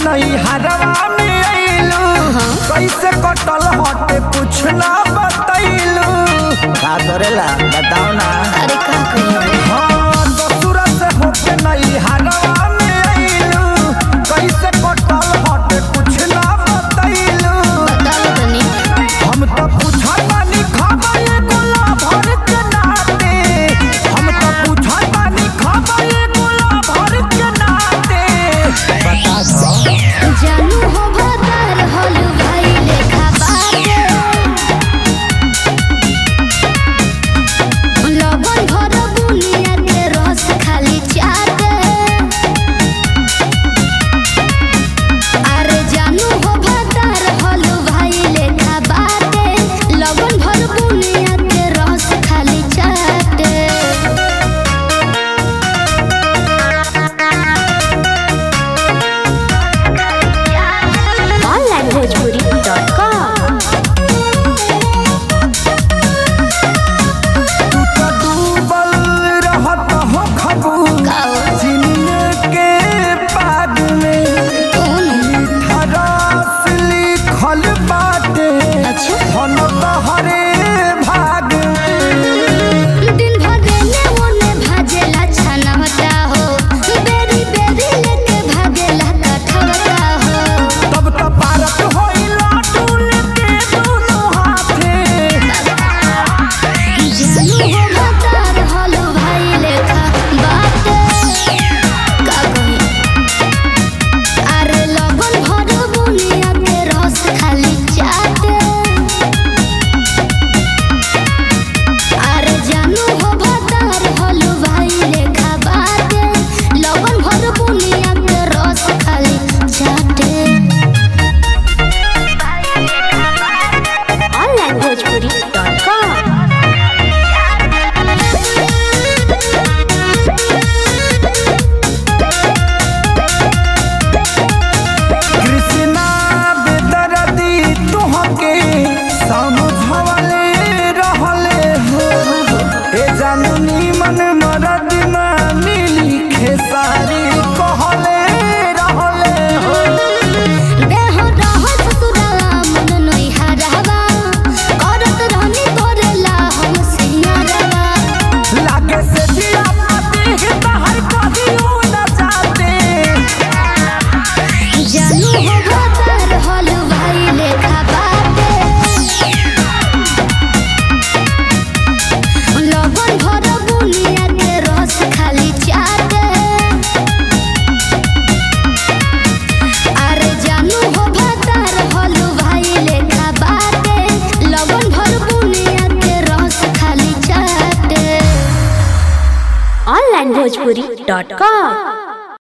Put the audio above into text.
नहीं हरवा में आइलू कैसे कटल हटे कुछ ना बतैलू का करेला बताओ ना। अरे का कहियो हां दसुरा से होके नहीं हरवा में आइलू कैसे कटल हटे कुछ ना बतैलू बताओ तनी हम तो पूछा पानी खाबे गोला भर के नाते हम तो पूछा पानी खाबे गोला भर के नाते बता दो जानू हो भदर होलू भाई लेखा बाटे लबन भर बुनिया के रस खाली चाटे अरे जानू हो भदर होलू भाई लेखा बाटे लबन भर बुनिया के रस खाली चाटे onlinebhojpuri.com तू तो डूबल रहत हो खबू जिन्ने के पाग में मीठा रस लिखल बाटे अच्छा। हम तोहरे भाग में दिन भर रेने ओने भाजेला छनहता हो बेरी बेरी लेके भागेला कठवता हो तब तो पारत होइला डूल के दोनों हाथे जानू हो भदर होलो भाई लेखा बाटे का कही अरे लगन भर बुनिया के रस खाली चाटे अरे जानू हो भदर होलो भाई लेखा बाटे लगन भर बुनिया के रस खाली चाटे onlinebhojpuri.com कृष्णा बेदर्दी तुहके समझवले रहले हो ए जाननी मन मरद ना मिली खेसारी कहले रहले हो देह रहत तुरा मन नई हरवा करत रहनी तोरेला हम सिंगारवा लागे से दिया पाते है बाहर कहियो न जाते जानू हो भदर होलू भाई लेखा बाटे लगन भर बुनिया के रस खाली चाटे अरे जानू हो भदर होलू भाई लेखा बाटे लगन भर बुनिया के रस खाली चाटे onlinebhojpuri.com